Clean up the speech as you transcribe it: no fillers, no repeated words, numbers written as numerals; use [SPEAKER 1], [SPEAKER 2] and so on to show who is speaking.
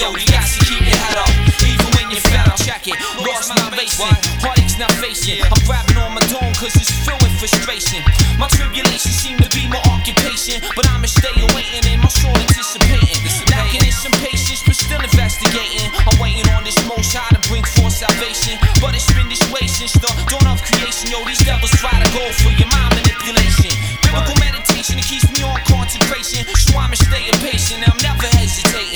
[SPEAKER 1] yo, you got to keep your head up. Even when you're fed up, check it. Lost not racing, heartaches not facing. I'm grabbing on my dome cause it's filled with frustration. My tribulations seem to be my occupation, but I'ma stay awaiting in my soul anticipating. Lacking in some patience, but still investigating. I'm waiting on this most high to bring forth salvation, but it's been this way since the dawn of creation. Yo, these devils try to go for you.